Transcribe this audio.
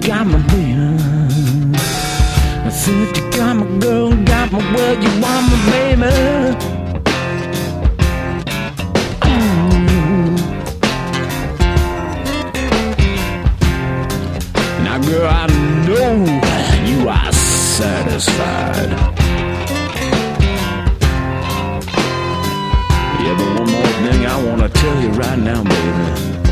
got my baby. I said you got my girl, got my word, you want my baby. Now girl, I know you are satisfied. Yeah, but one more thing I wanna tell you right now, baby.